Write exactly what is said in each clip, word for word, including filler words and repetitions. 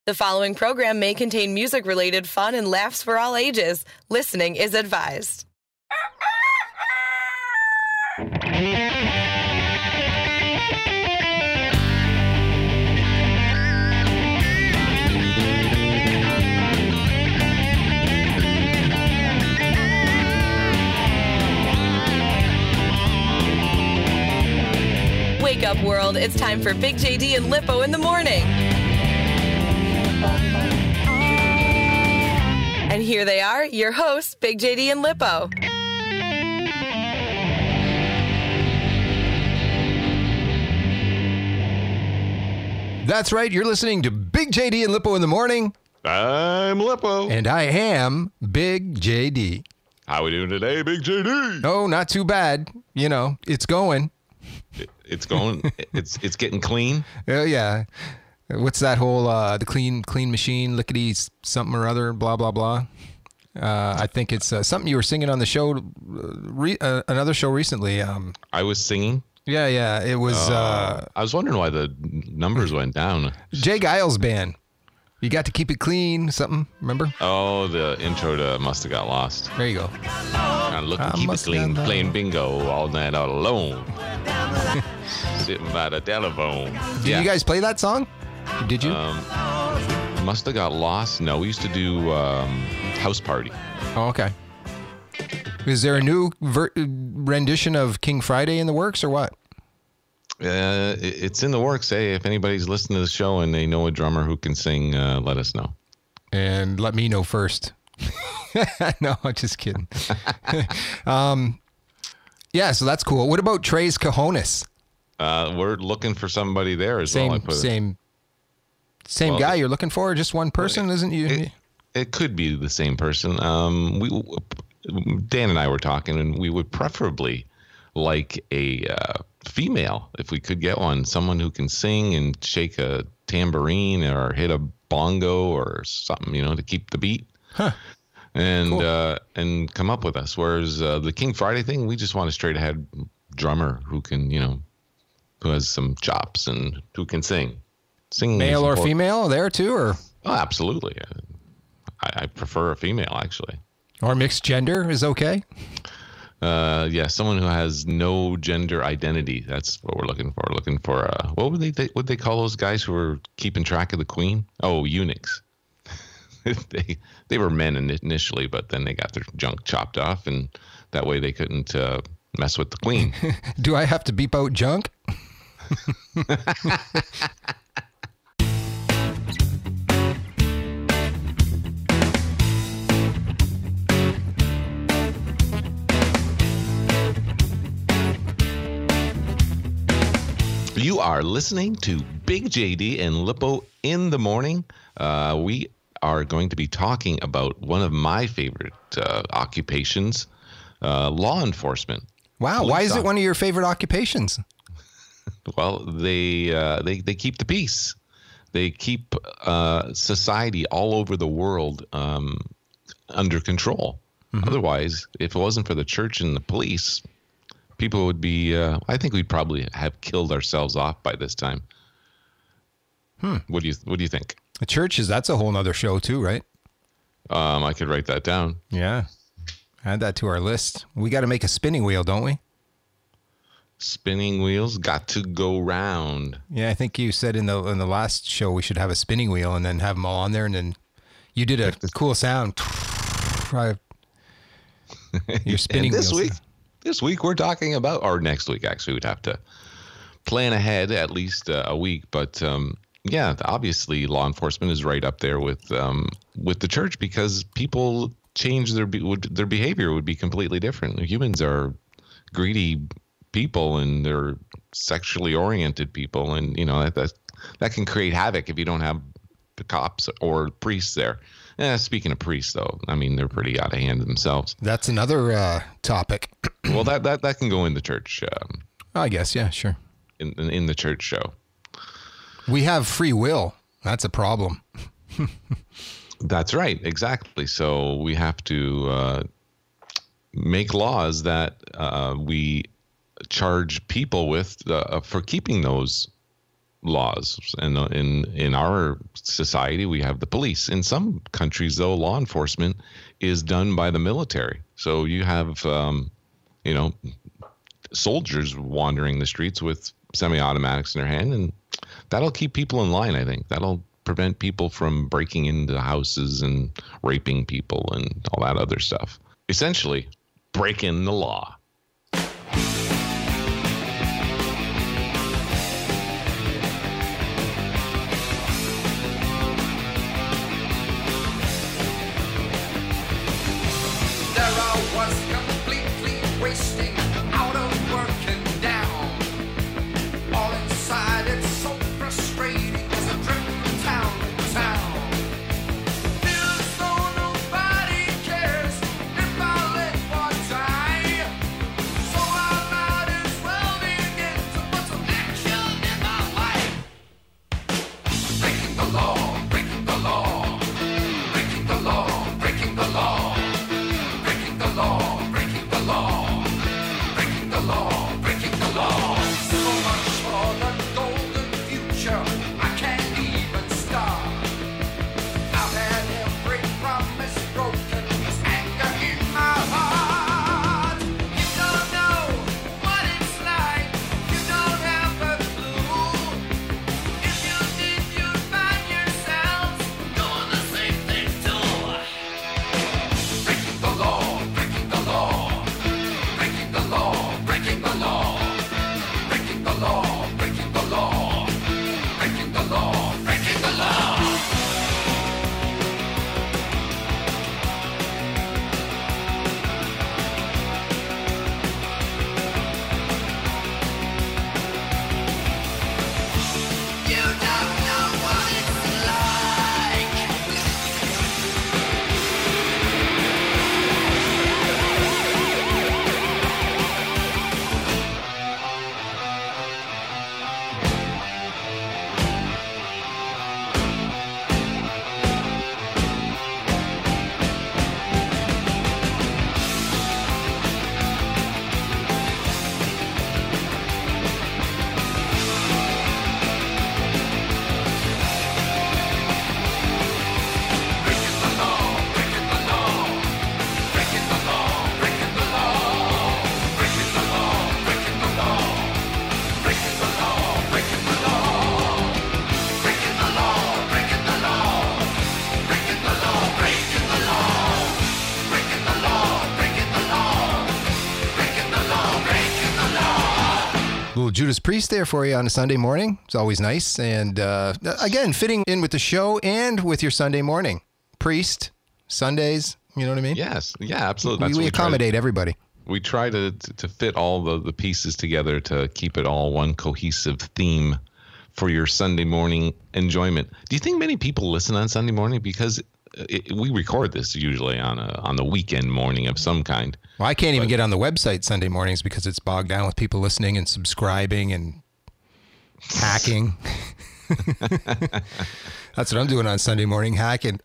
The following program may contain music-related fun and laughs for all ages. Listening is advised. Wake up, world. It's time for Big J D and Lippo in the morning. And here they are, your hosts, Big J D and Lippo. That's right. You're listening to Big J D and Lippo in the morning. I'm Lippo. And I am Big J D. How we doing today, Big J D? Oh, not too bad. You know, it's going. It, it's going. it's it's getting clean. Oh, yeah. What's that whole, uh, the clean clean machine, lickety something or other, blah, blah, blah. Uh, I think it's uh, something you were singing on the show, uh, re- uh, another show recently. Um, I was singing. Yeah, yeah. It was uh, uh, I was wondering why the numbers went down. Jay Giles Band. You got to keep it clean, something, remember? Oh, the intro to Must Have Got Lost. There you go. I look and keep it clean, playing bingo all night all alone. Sitting by the telephone. Did yeah. you guys play that song? Did you? Um, Must Have Got Lost. No, we used to do um, House Party. Oh, okay. Is there a new ver- rendition of King Friday in the works or what? Uh, it- it's in the works. Hey, if anybody's listening to the show and they know a drummer who can sing, uh, let us know. And let me know first. No, I'm just kidding. um, yeah, so that's cool. What about Trey's Cajones? Uh, we're looking for somebody there as Same, well. I put it. same, same Well, guy you're looking for? Just one person, isn't you? It, it could be the same person. Um, we Dan and I were talking, and we would preferably like a uh, female if we could get one, someone who can sing and shake a tambourine or hit a bongo or something, you know, to keep the beat. Huh. And Cool. uh, and come up with us. Whereas uh, the King Friday thing, we just want a straight ahead drummer who can, you know, who has some chops and who can sing. Singing Male is or important. female there too, or Oh, absolutely. I, I prefer a female, actually. or mixed gender is okay? Uh, yeah, someone who has no gender identity. That's what we're looking for. We're looking for uh, what would they, they what they call those guys who were keeping track of the queen? Oh, eunuchs. they they were men in- initially, but then they got their junk chopped off, and that way they couldn't uh, mess with the queen. Do I have to beep out junk? You are listening to Big J D and Lippo in the morning. Uh, we are going to be talking about one of my favorite uh, occupations, uh, law enforcement. Wow, Police why is it off- one of your favorite occupations? Well, they uh, they they keep the peace. They keep uh, society all over the world um, under control. Mm-hmm. Otherwise, if it wasn't for the church and the police, people would be. Uh, I think we'd probably have killed ourselves off by this time. Hmm. What do you What do you think? The churches, that's a whole nother show too, right? Um, I could write that down. Yeah. Add that to our list. We got to make a spinning wheel, don't we? Spinning wheels got to go round. Yeah, I think you said in the in the last show we should have a spinning wheel and then have them all on there, and then you did a cool sound. Your spinning And this wheels. week, this week we're talking about, or next week actually, we'd have to plan ahead at least uh, a week. But um, yeah, obviously law enforcement is right up there with um, with the church, because people change their be- would, their behavior would be completely different. Humans are greedy people, and they're sexually oriented people, and you know that that, that can create havoc if you don't have the cops or priests there. Eh, speaking of priests, though, I mean they're pretty out of hand themselves. That's another uh, topic. Well, that, that that can go in the church, um, I guess, yeah, sure. in, in in the church show. We have free will. That's a problem. That's right, exactly. So we have to uh, make laws that uh, we charge people with uh, for keeping those laws. And in in our society, we have the police. In some countries, though, law enforcement is done by the military. So you have, um, you know, soldiers wandering the streets with semi-automatics in their hand, and that'll keep people in line. I think that'll prevent people from breaking into houses and raping people and all that other stuff. Essentially, breaking the law. Little Judas Priest there for you on a Sunday morning. It's always nice. And uh, again, fitting in with the show and with your Sunday morning. Priest, Sundays, you know what I mean? Yes. Yeah, absolutely. We, That's we we accommodate to, everybody. We try to, to fit all the, the pieces together to keep it all one cohesive theme for your Sunday morning enjoyment. Do you think many people listen on Sunday morning? Because it, we record this usually on a on the weekend morning of some kind. Well, I can't even but, get on the website Sunday mornings because it's bogged down with people listening and subscribing and hacking. That's what I'm doing on Sunday morning, hacking.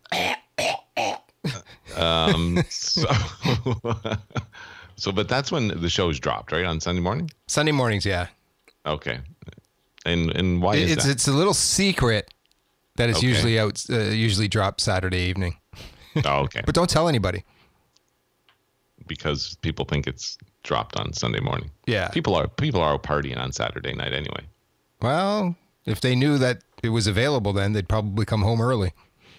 um, so, so, but that's when the show's dropped, right? On Sunday morning? Sunday mornings, yeah. Okay. And and why is it's, that? It's a little secret that it's okay. usually out, uh, usually dropped Saturday evening. Oh, okay. But don't tell anybody. Because people think it's dropped on Sunday morning. Yeah. People are people are out partying on Saturday night anyway. Well, if they knew that it was available, then they'd probably come home early.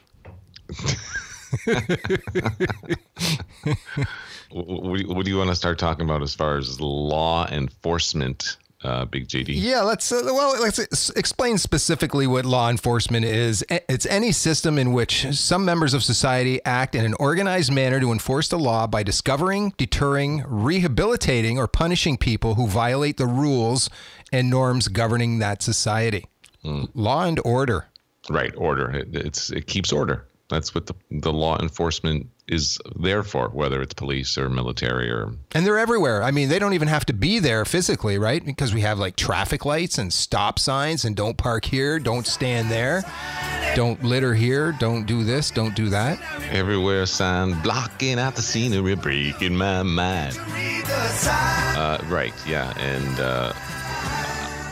what, what do you want to start talking about as far as law enforcement, uh, Big J D? Yeah, let's uh, well let's explain specifically what law enforcement is. It's any system in which some members of society act in an organized manner to enforce the law by discovering, deterring, rehabilitating, or punishing people who violate the rules and norms governing that society. Mm. Law and order. Right, order. It, it's it keeps order. That's what the the law enforcement is there for, whether it's police or military or... And they're everywhere. I mean, they don't even have to be there physically, right? Because we have like traffic lights and stop signs and don't park here, don't stand there, don't litter here, don't do this, don't do that. Everywhere sign blocking out the scenery, breaking my mind. Uh, right, yeah. And uh, I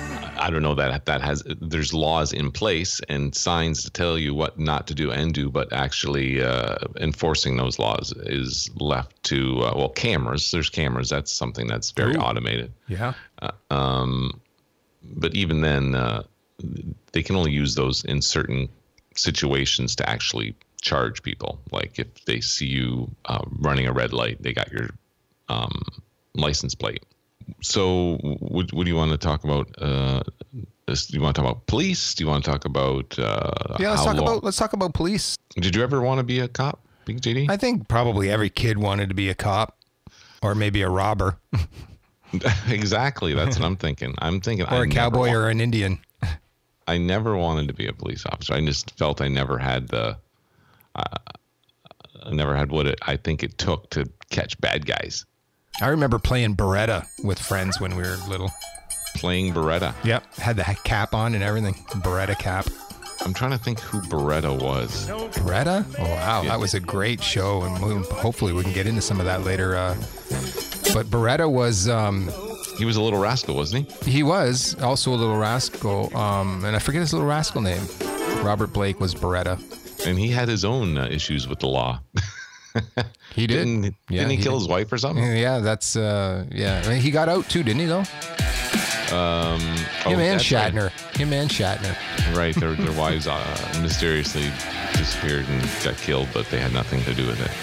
I don't know that that has there's laws in place and signs to tell you what not to do and do, but actually uh, enforcing those laws is left to uh, well cameras. There's cameras. That's something that's very Ooh. automated. Yeah. Uh, um, but even then, uh, they can only use those in certain situations to actually charge people. Like if they see you uh, running a red light, they got your um, license plate. So what, what do you want to talk about? Uh, this, do you want to talk about police? Do you want to talk about uh, Yeah, let's how talk long- about let's talk about police. Did you ever want to be a cop, Big J D? I think probably every kid wanted to be a cop or maybe a robber Exactly. That's what I'm thinking. I'm thinking or I a cowboy never, or an Indian. I never wanted to be a police officer. I just felt I never had the uh, I never had what it I think it took to catch bad guys. I remember playing Beretta with friends when we were little. Playing Beretta. Yep, had the cap on and everything. Beretta cap. I'm trying to think who Beretta was. Beretta? Oh, wow. Yeah. That was a great show, and we, hopefully we can get into some of that later. Uh, but Beretta was, um, He was a little rascal, wasn't he? he was also a little rascal, um, and I forget his little rascal name. Robert Blake was Beretta. And he had his own uh, issues with the law. He did. Didn't, Yeah, didn't he, he kill did. his wife or something? Yeah, that's, uh, yeah. I mean, he got out too, didn't he, though? Um, oh, Him and that's right. Shatner. Him and Shatner. Right, their, their wives uh, mysteriously disappeared and got killed, but they had nothing to do with it.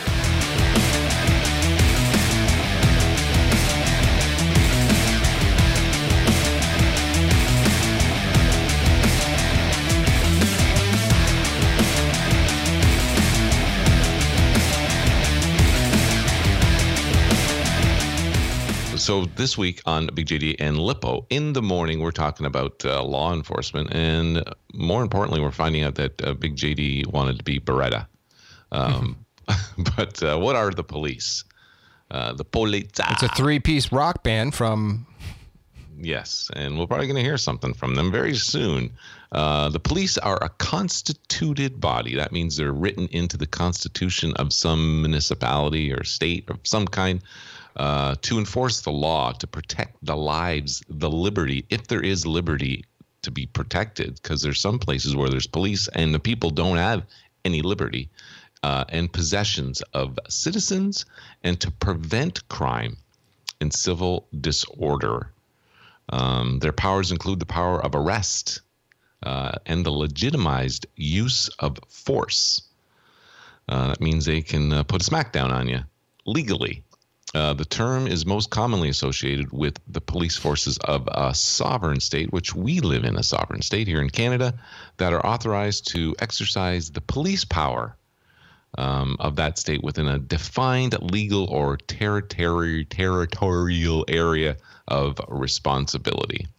So this week on Big J D and Lippo, in the morning, we're talking about uh, law enforcement. And more importantly, we're finding out that uh, Big J D wanted to be Beretta. Um, but uh, what are the police? Uh, the Polizia. It's a three-piece rock band from... Yes, and we're probably going to hear something from them very soon. Uh, the police are a constituted body. That means they're written into the constitution of some municipality or state of some kind uh, to enforce the law, to protect the lives, the liberty, if there is liberty to be protected, because there's some places where there's police and the people don't have any liberty, uh, and possessions of citizens, and to prevent crime and civil disorder. Um, their powers include the power of arrest uh, and the legitimized use of force. Uh, that means they can uh, put a smackdown on you legally. Uh, the term is most commonly associated with the police forces of a sovereign state, which we live in a sovereign state here in Canada, that are authorized to exercise the police power um, of that state within a defined legal or territory, territorial area of responsibility.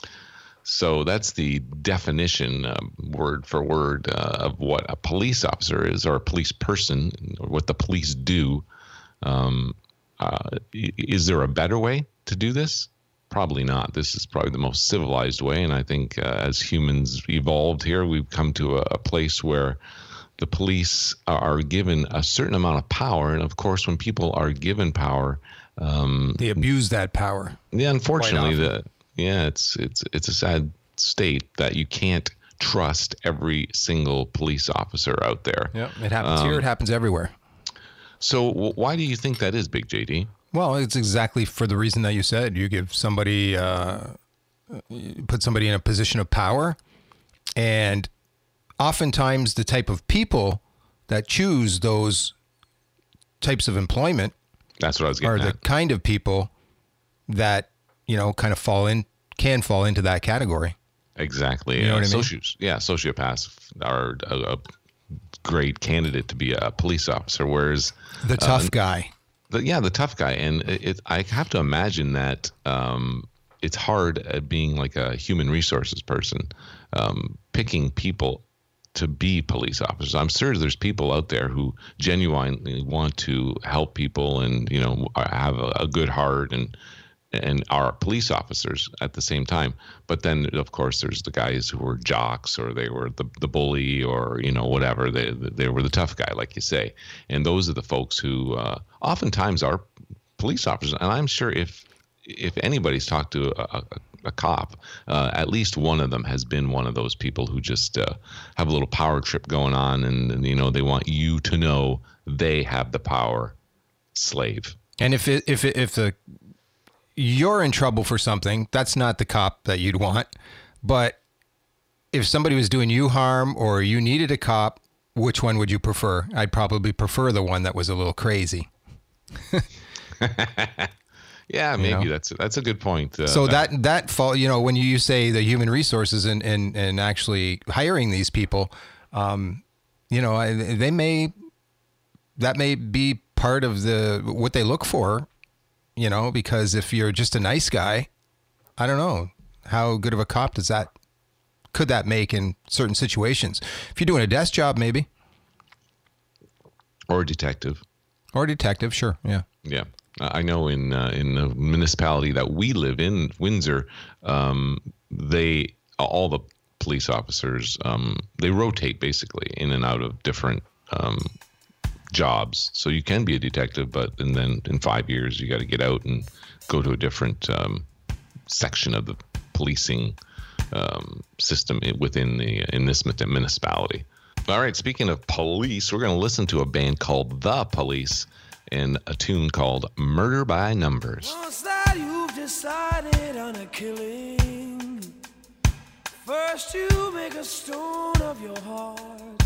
So that's the definition, uh, word for word, uh, of what a police officer is, or a police person, or what the police do. Um, uh, is there a better way to do this? Probably not. This is probably the most civilized way, and I think uh, as humans evolved here, we've come to a, a place where the police are given a certain amount of power, and of course, when people are given power, um, They abuse that power. yeah, unfortunately, Quite the yeah, it's it's it's a sad state that you can't trust every single police officer out there. Yeah, it happens here. It happens everywhere. So w- why do you think that is, Big J D? Well, it's exactly for the reason that you said. You give somebody, uh, you put somebody in a position of power, and oftentimes the type of people that choose those types of employment That's what I was are getting the at. kind of people that, you know, kind of fall in, can fall into that category. Exactly. You know uh, what I mean? soci- Yeah, sociopaths are a, a great candidate to be a police officer, whereas The tough guy. the, yeah, the tough guy. And it, it, I have to imagine that um, it's hard at being like a human resources person, um, picking people to be police officers. I'm sure there's people out there who genuinely want to help people and, you know, have a, a good heart and and are police officers at the same time. But then, of course, there's the guys who were jocks, or they were the, the bully, or, you know, whatever. They they were the tough guy, like you say. And those are the folks who uh, oftentimes are police officers. And I'm sure if if anybody's talked to a, a, a cop, uh, at least one of them has been one of those people who just uh, have a little power trip going on, and, and you know they want you to know they have the power. Slave. And if it, if it, if the you're in trouble for something, that's not the cop that you'd want. But if somebody was doing you harm or you needed a cop, which one would you prefer? I'd probably prefer the one that was a little crazy. Yeah, maybe you know? that's that's a good point. Uh, so that that fall, you know, when you say the human resources and and, and actually hiring these people, um, you know, they may that may be part of the what they look for, you know, because if you're just a nice guy, I don't know how good of a cop does that could that make in certain situations. If you're doing a desk job, maybe, or a detective, or a detective, sure, yeah, yeah. I know in uh, in the municipality that we live in, Windsor, um, they all the police officers um, they rotate basically in and out of different um, jobs. So you can be a detective, but and then in five years you got to get out and go to a different um, section of the policing um, system within the in this municipality. All right, speaking of police, we're going to listen to a band called The Police and a tune called Murder by Numbers. Once that you've decided on a killing, first you make a stone of your heart.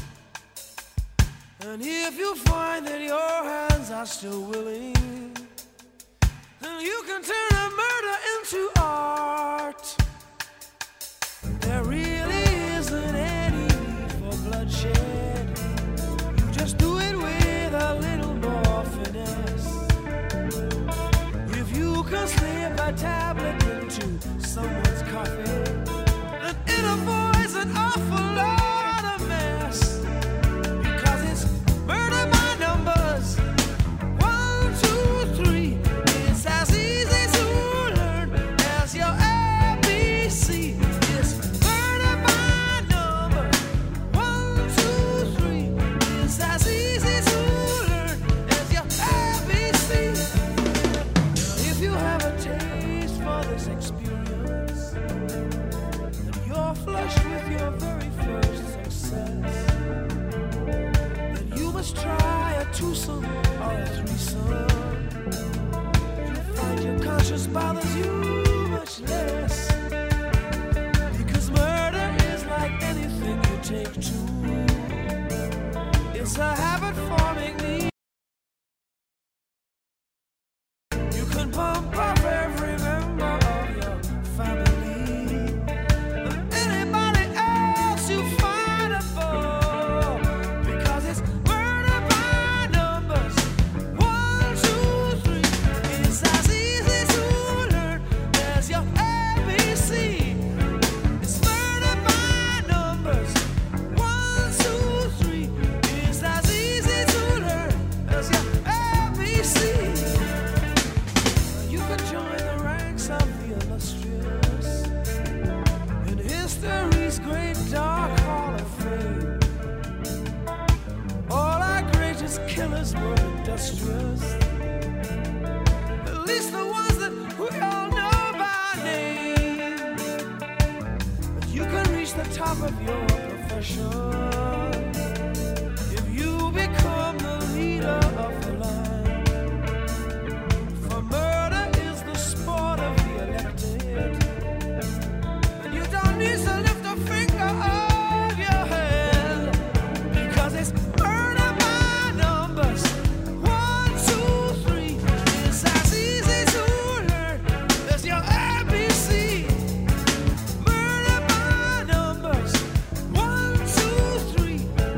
And if you find that your hands are still willing, then you can turn a murder into art. There really isn't any need for bloodshed. You just do it with a little more finesse. If you can slip a tablet into someone's coffee, then it avoids an awful lot of mess. Because it's murder by numbers. One, two, three. It's as easy to learn as your A B C. It's murder by numbers. One, two, three. It's as easy to learn as your A B C. Now, if you have a taste for this experience, and you're flushed with your very first success, then you must try a twosome or a threesome. You find your conscience bothers you much less, because murder is like anything you take to. It's a habit forming need. You can pump up every member of your family, and anybody else you find above, because it's murder by numbers. One, two, three. It's as easy to learn as your A B C. It's murder by numbers. One, two, three. It's as easy to learn as your A B C. You can join the ranks of the illustrious in history's great dark hall of fame. All our greatest killers were industrious, at least the ones that we all know by name. But you can reach the top of your profession if you become the leader of the land. For murder is the sport of the elected, and you don't need to lift a finger of your head, because it's murder by numbers. One, two, three. It's as easy to learn as your A B C. Murder by numbers. One, two, three.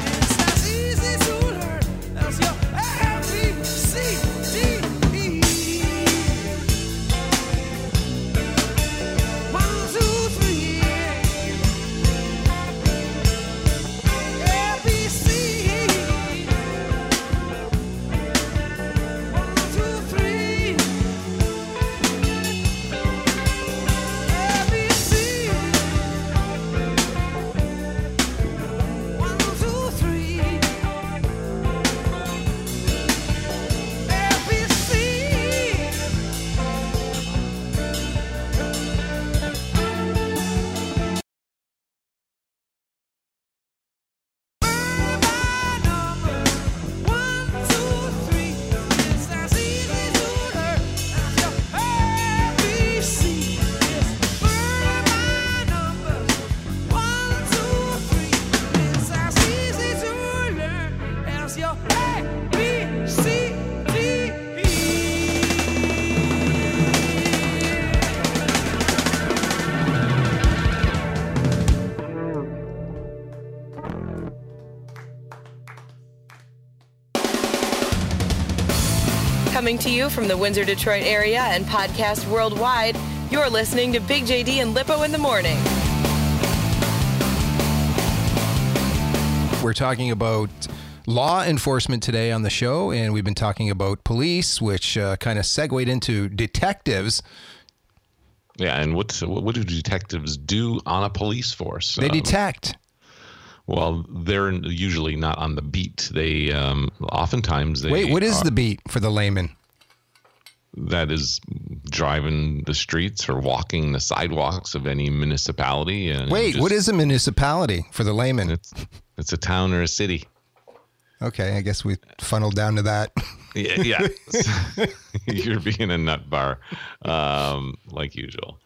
Coming to you from the Windsor, Detroit area and podcast worldwide, you're listening to Big J D and Lippo in the Morning. We're talking about law enforcement today on the show, and we've been talking about police, which uh, kind of segued into detectives. Yeah, and what what do detectives do on a police force? They Um, detect. Well, they're usually not on the beat. They um, oftentimes they Wait, what is are- the beat for the layman? that is driving the streets or walking the sidewalks of any municipality. And Wait, just- what is a municipality for the layman? It's it's a town or a city. Okay, I guess we funneled down to that. Yeah, yeah. You're being a nut bar, um, like usual.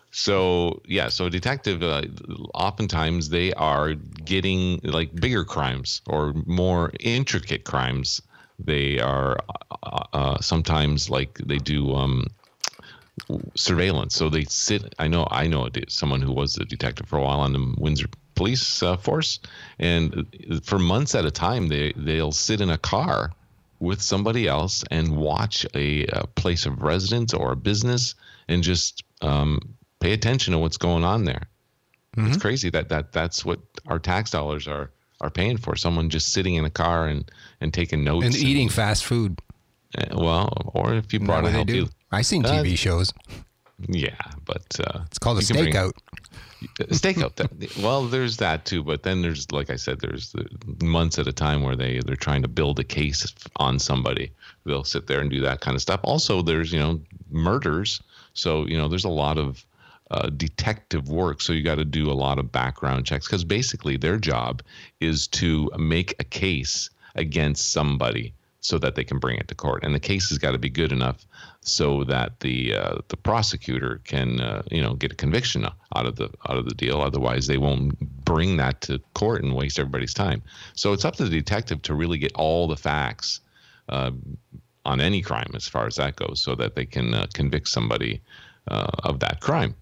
So yeah, so detective, uh, oftentimes they are getting like bigger crimes or more intricate crimes. They are uh, uh, sometimes like they do um, surveillance. So they sit. I know. I know a de- someone who was a detective for a while on the Windsor police uh, force, and for months at a time, they they'll sit in a car with somebody else and watch a, a place of residence or a business and just um, pay attention to what's going on there. Mm-hmm. It's crazy that that that's what our tax dollars are are paying for. Someone just sitting in a car and and taking notes And eating fast food. Uh, well, or if you Isn't brought that a what they help do? you. I seen T V Uh, shows. Yeah, but uh, It's called a you can bring- stakeout. stakeout. That, well, there's that too, but then there's, like I said, there's the months at a time where they they're trying to build a case on somebody. They'll sit there and do that kind of stuff. Also, there's you know murders, so you know there's a lot of uh, detective work. So you got to do a lot of background checks because basically their job is to make a case against somebody so that they can bring it to court, and the case has got to be good enough so that the uh, the prosecutor can uh, you know get a conviction out of the out of the deal. Otherwise, they won't bring that to court and waste everybody's time. So it's up to the detective to really get all the facts uh, on any crime as far as that goes, so that they can uh, convict somebody uh, of that crime.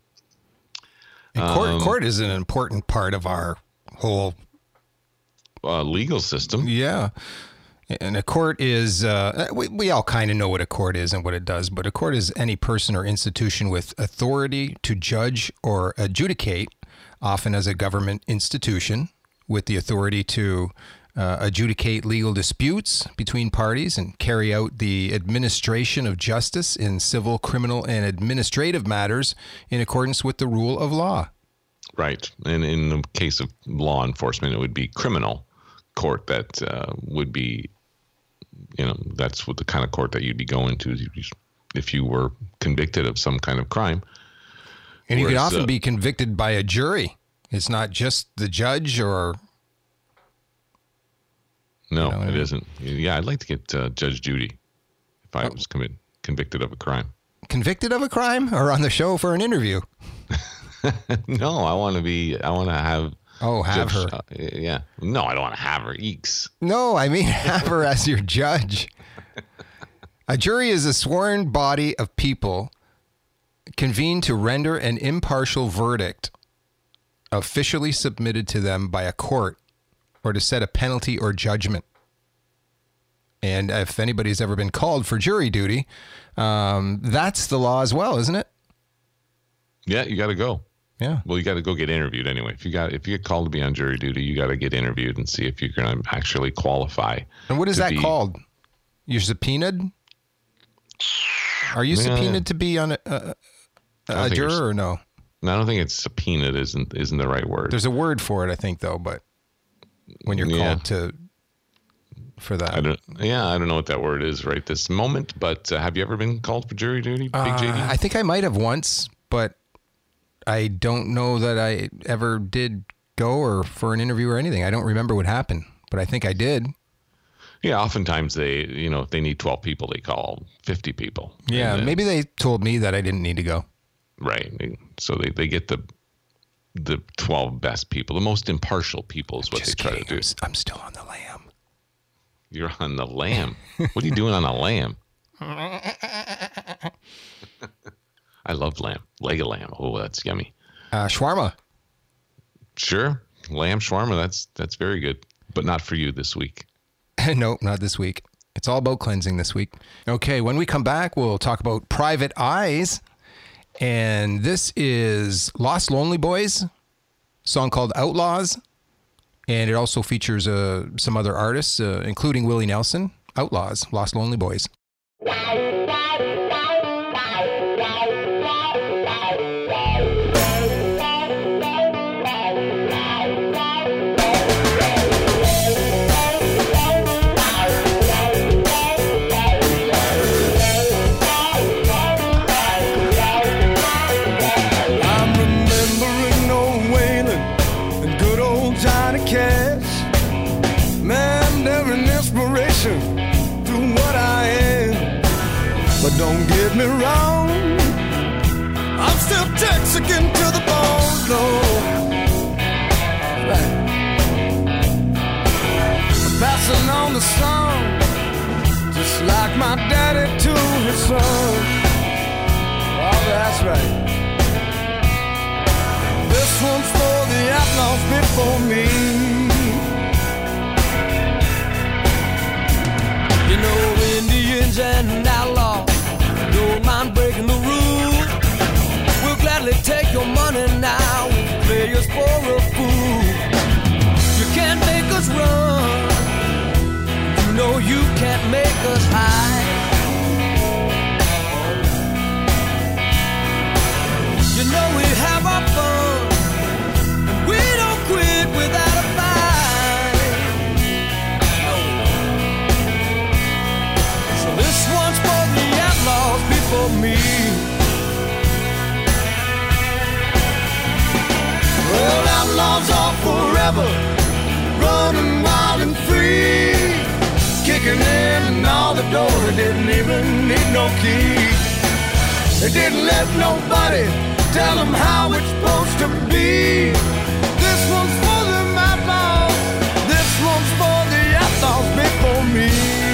And court, Um, court is an important part of our whole. Uh, legal system. Yeah. And a court is, uh, we, we all kind of know what a court is and what it does, but a court is any person or institution with authority to judge or adjudicate, often as a government institution, with the authority to uh, adjudicate legal disputes between parties and carry out the administration of justice in civil, criminal, and administrative matters in accordance with the rule of law. Right. And in the case of law enforcement, it would be criminal court that uh, would be, you know, that's what the kind of court that you'd be going to if you were convicted of some kind of crime. And you could Whereas, often uh, be convicted by a jury. It's not just the judge or... No, You know what I it mean? isn't. Yeah, I'd like to get uh, Judge Judy if I Oh. was commit, convicted of a crime. Convicted of a crime or on the show for an interview? No, I want to be, I want to have... Oh, have Judge- her. uh, yeah. No, I don't want to have her. Eeks. No, I mean have her as your judge. A jury is a sworn body of people convened to render an impartial verdict officially submitted to them by a court or to set a penalty or judgment. And if anybody's ever been called for jury duty, um, that's the law as well, isn't it? Yeah, you got to go. Yeah. Well, you got to go get interviewed anyway. If you got, if you get called to be on jury duty, you got to get interviewed and see if you're going to actually qualify. And what is to that be- called? You're subpoenaed? Are you Yeah. subpoenaed to be on a, a, I a don't think you're juror or no? No, I don't think it's subpoenaed. Isn't isn't the right word? There's a word for it, I think, though. But when you're Yeah. called to for that, I don't. Yeah, I don't know what that word is right this moment. But uh, have you ever been called for jury duty, Big Uh, J D? I think I might have once, but I don't know that I ever did go or for an interview or anything. I don't remember what happened, but I think I did. Yeah, oftentimes they, you know, if they need twelve people, they call fifty people. Yeah, And, uh, maybe they told me that I didn't need to go. Right. They- So they, they get the the twelve best people, the most impartial people is what Just they try kidding. to do. I'm, s- I'm still on the lamb. You're on the lamb. What are you doing on a lamb? I love lamb. Leg of lamb. Oh, that's yummy. Uh, shawarma. Sure. Lamb shawarma, that's that's very good. But not for you this week. Nope, not this week. It's all about cleansing this week. Okay, when we come back, we'll talk about Private Eyes. And this is Lost Lonely Boys, song called Outlaws. And it also features uh, some other artists, uh, including Willie Nelson. Outlaws, Lost Lonely Boys. But don't get me wrong, I'm still Texican to the bone, no. Right. I'm passing on the song, just like my daddy to his son. Oh, that's right. This one's for the outlaws before me. You know, Indians and outlaws don't mind breaking the rules. We'll gladly take your money now. We'll play us for a fool. You can't make us run. You know you can't make us hide. You know we have our fun, and we don't quit without a fight. So this one's for the outlaws before me. Well, outlaws are forever, running wild and free, kicking in and all the doors. They didn't even need no key. They didn't let nobody tell them how it's supposed to be. This one's for the outlaws. This one's for the outlaws before me.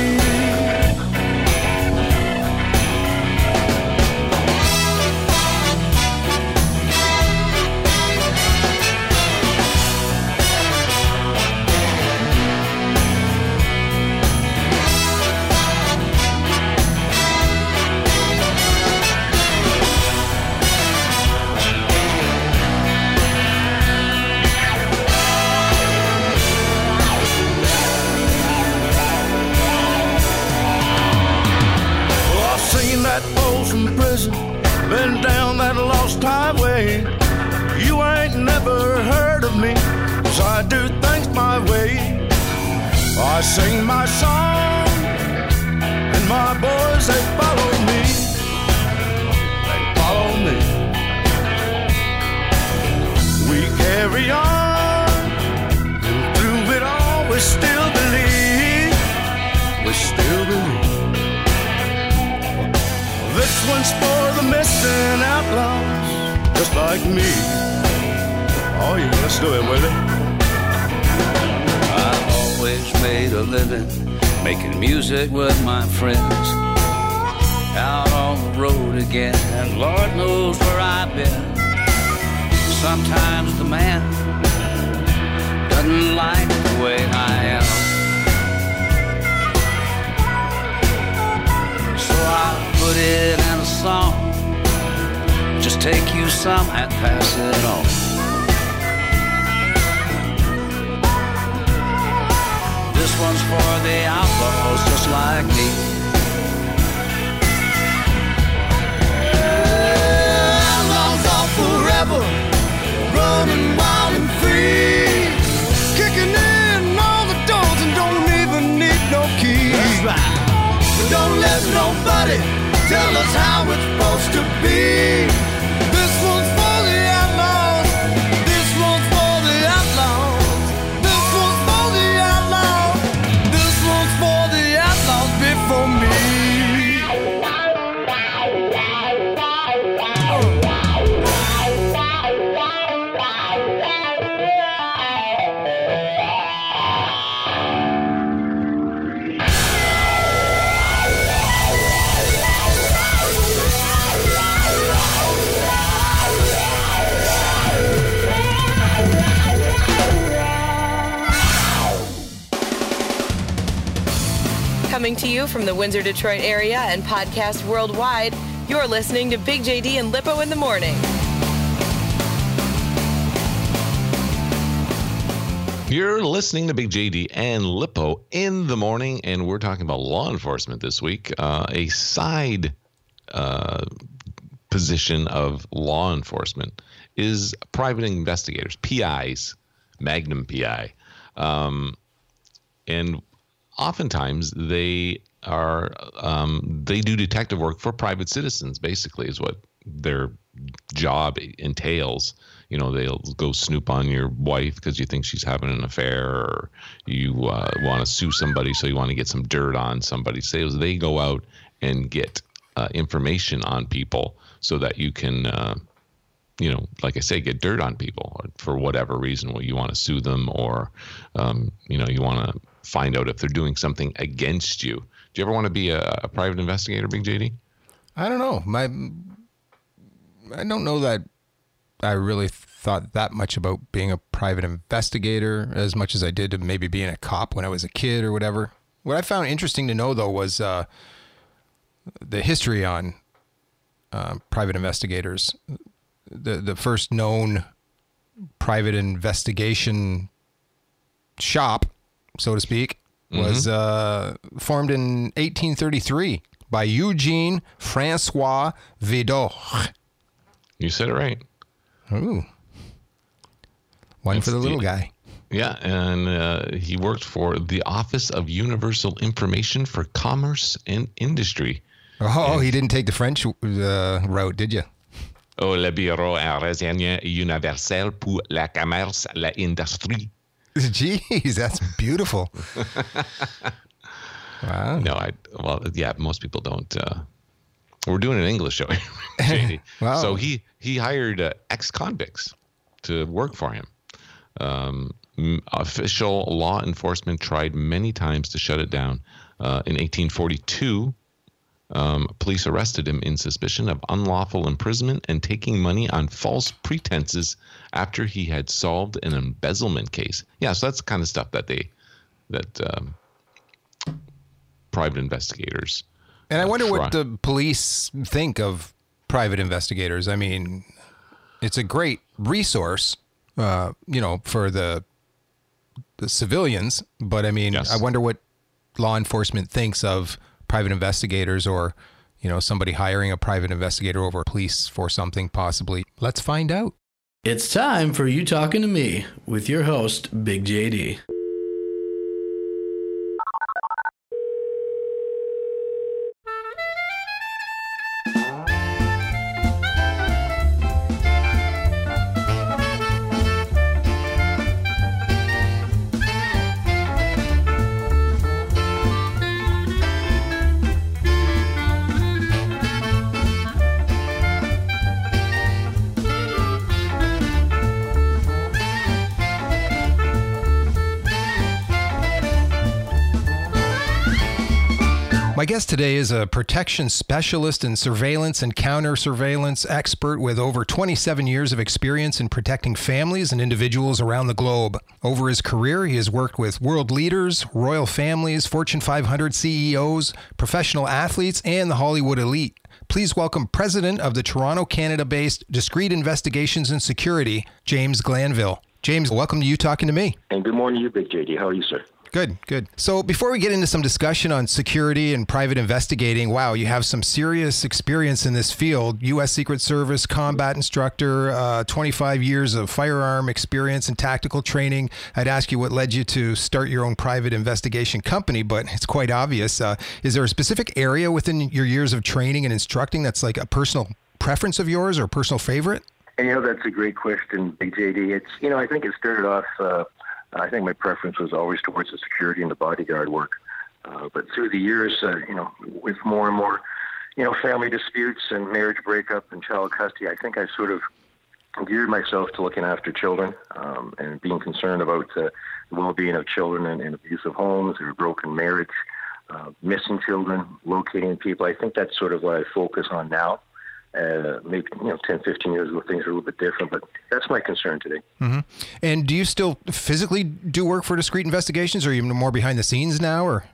That Folsom prison, been down that lost highway. You ain't never heard of me, 'cause I do things my way. I sing my song, and my boys, they follow me. They follow me. We carry on, and through it all, we still believe. We still believe. This one's for the missing outlaws, just like me. Oh yeah, let's do it, Willie. I've always made a living making music with my friends. Out on the road again, and Lord knows where I've been. Sometimes the man doesn't like the way I am, so I put it in a song. Just take you some and pass it on. This one's for the outlaws just like me. Outlaws are forever, running wild and free, kicking in all the doors and don't even need no key. That's right. Don't let nobody tell us how it's supposed to be. This one's for the outlaws. This one's for the outlaws. This one's for the outlaws. This one's for the outlaws before me. Coming to you from the Windsor, Detroit area and podcast worldwide, you're listening to Big J D and Lippo in the Morning. You're listening to Big J D and Lippo in the morning, and we're talking about law enforcement this week. Uh, a side uh, position of law enforcement is private investigators, P Is, Magnum P I. Um, and oftentimes they are um, they do detective work for private citizens, basically, is what their job entails. You know, they'll go snoop on your wife because you think she's having an affair, or you uh, want to sue somebody, so you want to get some dirt on somebody. So they go out and get uh, information on people so that you can, uh, you know, like I say, get dirt on people for whatever reason. Well, you want to sue them, or, um, you know, you want to find out if they're doing something against you. Do you ever want to be a, a private investigator, Big J D? I don't know. My, I don't know that I really thought that much about being a private investigator as much as I did to maybe being a cop when I was a kid or whatever. What I found interesting to know, though, was uh, the history on uh, private investigators. The the first known private investigation shop, so to speak, was mm-hmm. uh, formed in eighteen thirty-three by Eugene Francois Vidocq. You said it right. Ooh. One it's for the little the, guy. Yeah, and uh, he worked for the Office of Universal Information for Commerce and Industry. Oh, and, he didn't take the French uh, route, did you? Oh, le Bureau Renseignement Universel pour la Commerce, la Industrie. Jeez, that's beautiful. Wow. No, I, well, yeah, most people don't. Uh, we're doing an English show, J D. Wow. So he, he hired uh, ex-convicts to work for him. Um, official law enforcement tried many times to shut it down. Uh, in eighteen forty-two, um, police arrested him in suspicion of unlawful imprisonment and taking money on false pretenses after he had solved an embezzlement case. Yeah, so that's the kind of stuff that they, that um, private investigators. And I uh, wonder try. what the police think of private investigators. I mean, it's a great resource, uh, you know, for the the civilians. But I mean, Yes. I wonder what law enforcement thinks of private investigators, or, you know, somebody hiring a private investigator over police for something possibly. Let's find out. It's time for You Talking to Me with your host, Big J D. My guest today is a protection specialist and surveillance and counter-surveillance expert with over twenty-seven years of experience in protecting families and individuals around the globe. Over his career, he has worked with world leaders, royal families, Fortune five hundred C E Os, professional athletes, and the Hollywood elite. Please welcome President of the Toronto, Canada-based Discreet Investigations and Security, James Glanville. James, welcome to You Talking to Me. And good morning to you, Big J D. How are you, sir? Good, good. So before we get into some discussion on security and private investigating, wow, you have some serious experience in this field. U S Secret Service, combat instructor, uh, twenty-five years of firearm experience and tactical training. I'd ask you what led you to start your own private investigation company, but it's quite obvious. Uh, is there a specific area within your years of training and instructing that's like a personal preference of yours or a personal favorite? And, you know, that's a great question, Big J D. It's, you know, I think it started off... Uh, I think my preference was always towards the security and the bodyguard work. Uh, but through the years, uh, you know, with more and more, you know, family disputes and marriage breakup and child custody, I think I sort of geared myself to looking after children um, and being concerned about uh, the well-being of children in, in abusive homes or broken marriage, uh, missing children, locating people. I think that's sort of what I focus on now. Uh, maybe, you know, ten, fifteen years ago, things are a little bit different, but that's my concern today. Mm-hmm. And do you still physically do work for Discreet Investigations, or are you more behind the scenes now? Or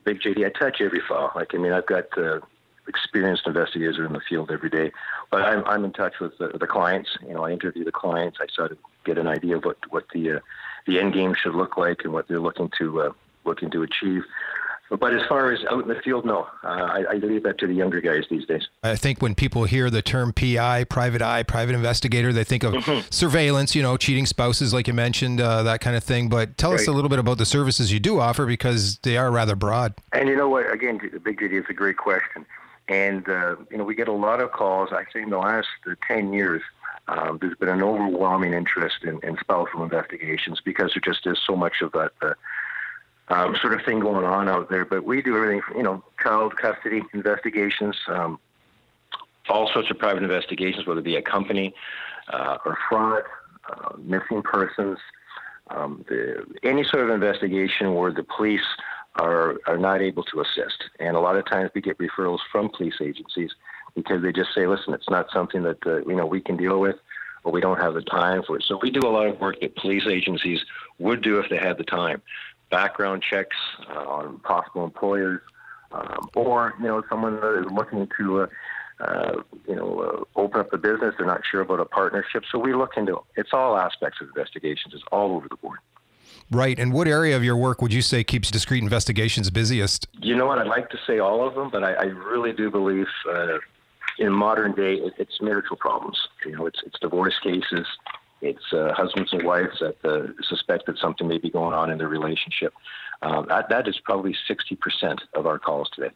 Big J D, I touch every file. Like, I mean, I've got uh, experienced investigators in the field every day, but I'm I'm in touch with the, the clients. You know, I interview the clients. I sort of get an idea of what what the uh, the end game should look like and what they're looking to uh, looking to achieve. But as far as out in the field, no. Uh, I, I leave that to the younger guys these days. I think when people hear the term P I, private eye, private investigator, they think of mm-hmm. surveillance, you know, cheating spouses, like you mentioned, uh, that kind of thing. But tell right. us a little bit about the services you do offer, because they are rather broad. And you know what? Again, Big J D, it's a great question. And, uh, you know, we get a lot of calls. I think in the last uh, ten years, um, there's been an overwhelming interest in, in spousal investigations because there just is so much of that uh, Um, sort of thing going on out there. But we do everything from, you know, child custody investigations, um, all sorts of private investigations, whether it be a company uh, or fraud, uh, missing persons, um, the, any sort of investigation where the police are, are not able to assist. And a lot of times we get referrals from police agencies because they just say, listen, it's not something that, uh, you know, we can deal with, or we don't have the time for it. So we do a lot of work that police agencies would do if they had the time. Background checks uh, on possible employers, um, or you know, someone that is looking to, uh, uh, you know, uh, open up a business. They're not sure about a partnership, so we look into it. It's all aspects of investigations. It's all over the board. Right. And what area of your work would you say keeps discrete investigations busiest? You know what? I'd like to say all of them, but I, I really do believe uh, in modern day it, it's marital problems. You know, it's it's divorce cases. It's uh, husbands and wives that uh, suspect that something may be going on in their relationship. Um, that, that is probably sixty percent of our calls today.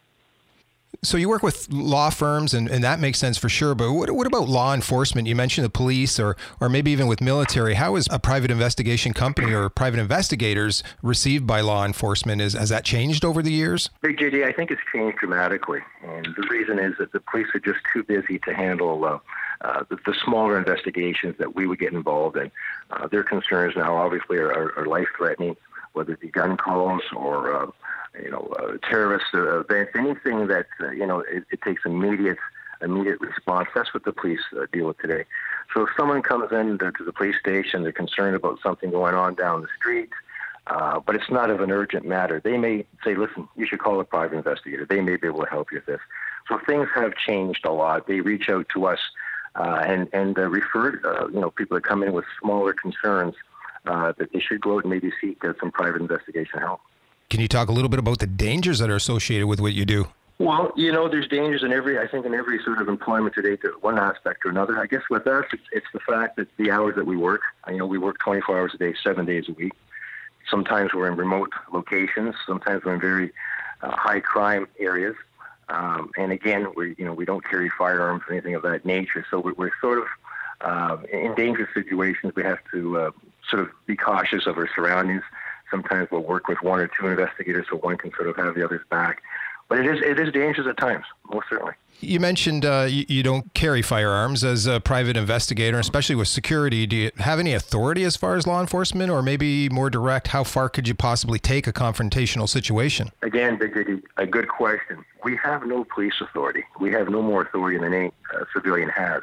So you work with law firms, and, and that makes sense for sure. But what, what about law enforcement? You mentioned the police, or or maybe even with military. How is a private investigation company or private investigators received by law enforcement? Is, has that changed over the years? Big J D, I think it's changed dramatically. And the reason is that the police are just too busy to handle uh, uh, the, the smaller investigations that we would get involved in. Uh, their concerns now obviously are, are, are life-threatening, whether it be gun calls or uh, you know, uh, terrorist uh, events, anything that, uh, you know, it, it takes immediate immediate response. That's what the police uh, deal with today. So if someone comes in to, to the police station, they're concerned about something going on down the street, uh, but it's not of an urgent matter. They may say, listen, you should call a private investigator. They may be able to help you with this. So things have changed a lot. They reach out to us uh, and, and uh, refer, uh, you know, people that come in with smaller concerns uh, that they should go out and maybe seek uh, some private investigation help. Can you talk a little bit about the dangers that are associated with what you do? Well, you know, there's dangers in every, I think, in every sort of employment today, to one aspect or another. I guess with us, it's, it's the fact that the hours that we work, you know, we work twenty-four hours a day, seven days a week. Sometimes we're in remote locations. Sometimes we're in very uh, high crime areas. Um, and again, we, you know, we don't carry firearms or anything of that nature. So we're, we're sort of uh, in dangerous situations. We have to uh, sort of be cautious of our surroundings. Sometimes we'll work with one or two investigators so one can sort of have the others back. But it is it is dangerous at times, most certainly. You mentioned uh, you, you don't carry firearms as a private investigator, especially with security. Do you have any authority as far as law enforcement, or maybe more direct, how far could you possibly take a confrontational situation? Again, a good question. We have no police authority. We have no more authority than any uh, civilian has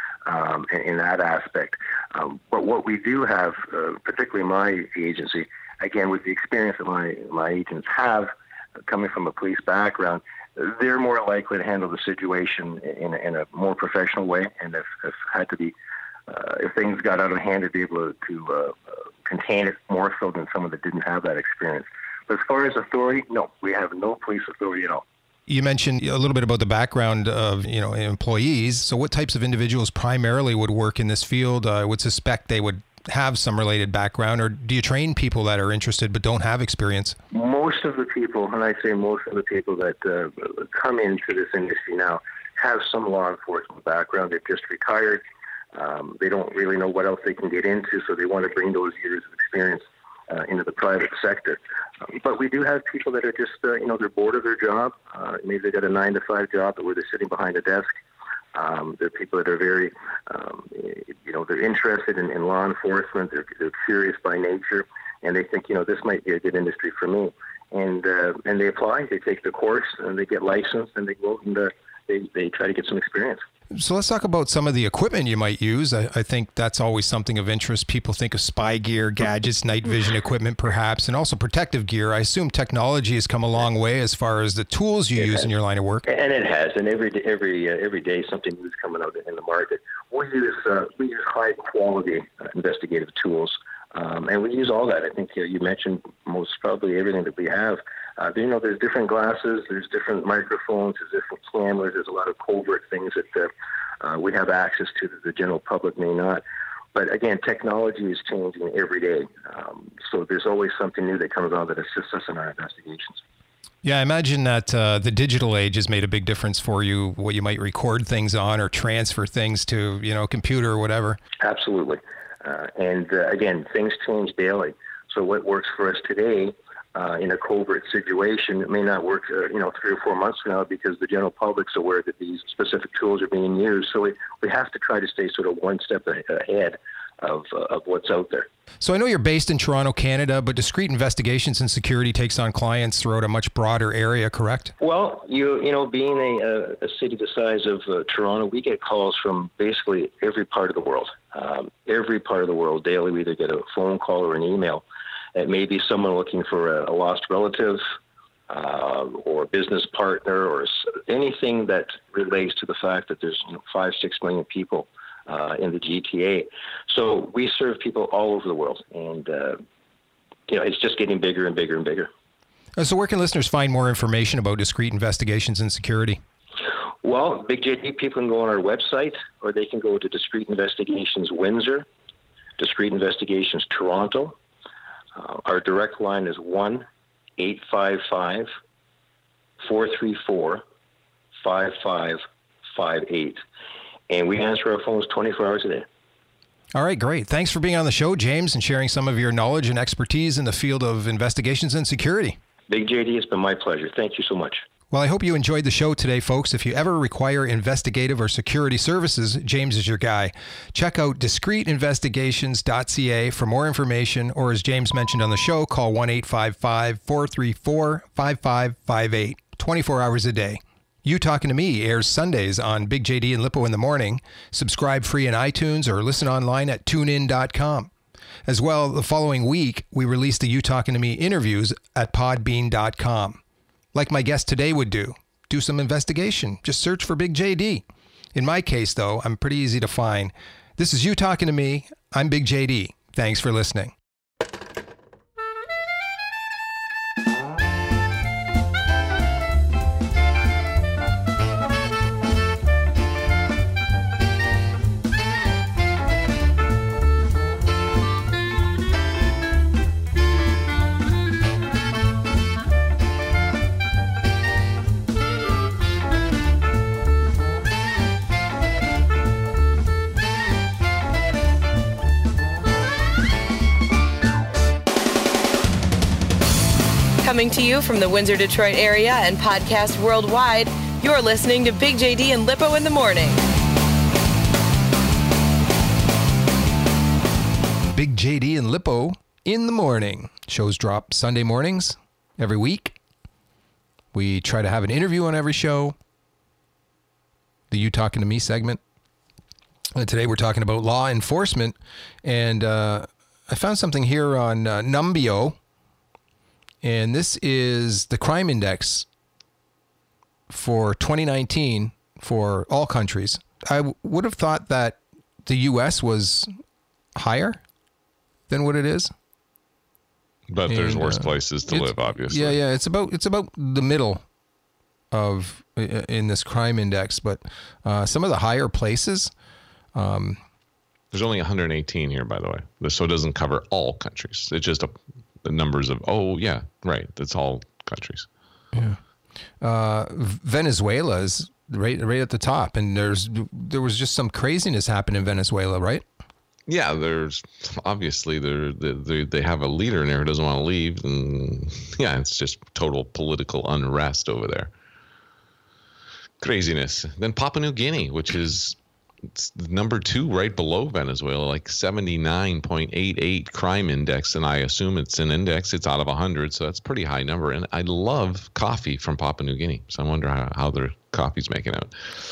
um, in, in that aspect. Um, but what we do have, uh, particularly my agency, again, with the experience that my, my agents have, coming from a police background, they're more likely to handle the situation in, in a more professional way. And if, if had to be, uh, if things got out of hand, to be able to, to uh, contain it more so than someone that didn't have that experience. But as far as authority, no, we have no police authority at all. You mentioned a little bit about the background of, you know, employees. So what types of individuals primarily would work in this field? Uh, I would suspect they would have some related background, or do you train people that are interested but don't have experience? Most of the people, and I say most of the people that uh, come into this industry now have some law enforcement background. They've just retired. Um, they don't really know what else they can get into, so they want to bring those years of experience uh, into the private sector. Um, but we do have people that are just, uh, you know, they're bored of their job. Uh, maybe they got a nine to five job where they're sitting behind a desk. Um, they're people that are very, um, you know, they're interested in, in law enforcement. They're, they're curious by nature, and they think, you know, this might be a good industry for me. And uh, and they apply. They take the course, and they get licensed, and they go out and uh, they they try to get some experience. So let's talk about some of the equipment you might use. I, I think that's always something of interest. People think of spy gear, gadgets, night vision equipment, perhaps, and also protective gear. I assume technology has come a long way as far as the tools you It use has. in your line of work. And it has, and every day, every uh, every day something new is coming out in the market. We use uh, we use high quality uh, investigative tools, um, and we use all that. I think uh, you mentioned most probably everything that we have. Uh, you know, there's different glasses, there's different microphones, there's different cameras. There's a lot of covert things that uh, uh, we have access to that the general public may not. But again, technology is changing every day, um, so there's always something new that comes on that assists us in our investigations. Yeah, I imagine that uh, the digital age has made a big difference for you, what you might record things on or transfer things to, you know, computer or whatever. Absolutely. Uh, and uh, again, things change daily. So what works for us today uh, in a covert situation, it may not work, uh, you know, three or four months from now because the general public's aware that these specific tools are being used. So we, we have to try to stay sort of one step ahead of uh, of what's out there. So I know you're based in Toronto, Canada, but Discreet Investigations and Security takes on clients throughout a much broader area, correct? Well, you you know, being a, a city the size of uh, Toronto, we get calls from basically every part of the world. Um, every part of the world daily, we either get a phone call or an email. It may be someone looking for a, a lost relative uh, or a business partner or anything that relates to the fact that there's you know, five, six million people Uh, in the G T A. So we serve people all over the world, and uh, you know it's just getting bigger and bigger and bigger. So where can listeners find more information about Discreet Investigations and Security? Well, Big J D people can go on our website, or they can go to Discreet Investigations Windsor, Discreet Investigations Toronto. Uh, our direct line is one eight five five, four three four, five five five eight. And we answer our phones twenty-four hours a day. All right, great. Thanks for being on the show, James, and sharing some of your knowledge and expertise in the field of investigations and security. Big J D, it's been my pleasure. Thank you so much. Well, I hope you enjoyed the show today, folks. If you ever require investigative or security services, James is your guy. Check out discreet investigations dot c a for more information, or as James mentioned on the show, call one eight five five, four three four, five five five eight, twenty-four hours a day. You Talking to Me airs Sundays on Big J D and Lippo in the Morning. Subscribe free in iTunes or listen online at tune in dot com. As well, the following week, we release the You Talking to Me interviews at podbean dot com. Like my guest today would do, do some investigation. Just search for Big J D. In my case, though, I'm pretty easy to find. This is You Talking to Me. I'm Big J D. Thanks for listening. Coming to you from the Windsor, Detroit area and podcast worldwide, you're listening to Big J D and Lippo in the Morning. Big J D and Lippo in the Morning. Shows drop Sunday mornings every week. We try to have an interview on every show. The You Talking to Me segment. And today we're talking about law enforcement. And uh, I found something here on uh, Numbeo. And this is the crime index for twenty nineteen for all countries. I w- would have thought that the U S was higher than what it is. But there's And, worse uh, places to it's- live, obviously. Yeah, yeah. It's about it's about the middle of in this crime index, but uh, some of the higher places. Um, There's only one hundred eighteen here, by the way. This so it doesn't cover all countries. It's just a, the numbers of, oh, yeah, right. That's all countries. Yeah. Uh, Venezuela is right right at the top, and there's there was just some craziness happened in Venezuela, right? Yeah, there's obviously they're, they they have a leader in there who doesn't want to leave, and yeah, it's just total political unrest over there. Craziness. Then Papua New Guinea, which is it's number two, right below Venezuela, like seventy-nine point eight eight crime index, and I assume it's an index. It's out of one hundred, so that's a pretty high number. And I love coffee from Papua New Guinea, so I wonder how, how their coffee's making out.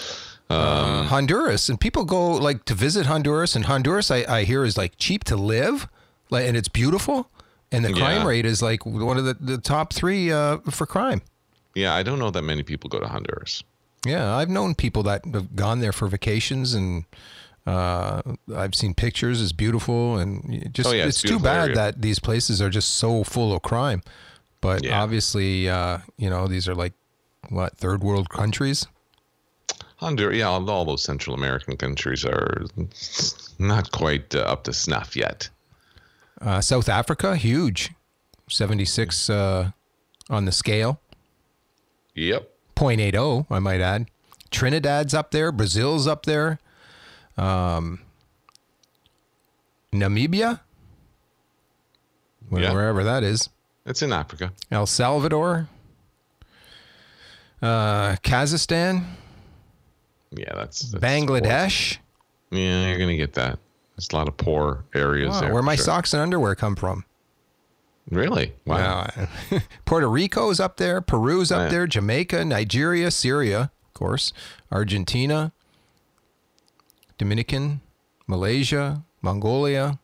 uh, Honduras, and people go like to visit Honduras, and Honduras I, I hear is like cheap to live, like, and it's beautiful, and the crime Yeah. rate is like one of the, the top three uh, for crime. Yeah, I don't know that many people go to Honduras. Yeah, I've known people that have gone there for vacations, and uh, I've seen pictures. It's beautiful, and it just Oh, yeah, it's, it's too beautiful bad area. that these places are just so full of crime. But Yeah. obviously, uh, you know, these are like what third world countries. Honduras, yeah, all, all those Central American countries are not quite uh, up to snuff yet. Uh, South Africa, huge, seventy-six uh, on the scale. Yep. zero point eight zero, I might add. Trinidad's up there. Brazil's up there. Um, Namibia, Yeah. wherever that is. It's in Africa. El Salvador. Uh, Kazakhstan. Yeah, that's, that's Bangladesh. poor. Yeah, you're gonna get that. There's a lot of poor areas Wow, there. where for my sure. socks and underwear come from. Really? Wow. Yeah. Puerto Rico's up there. Peru's up Yeah. there. Jamaica, Nigeria, Syria, of course. Argentina. Dominican, Malaysia, Mongolia.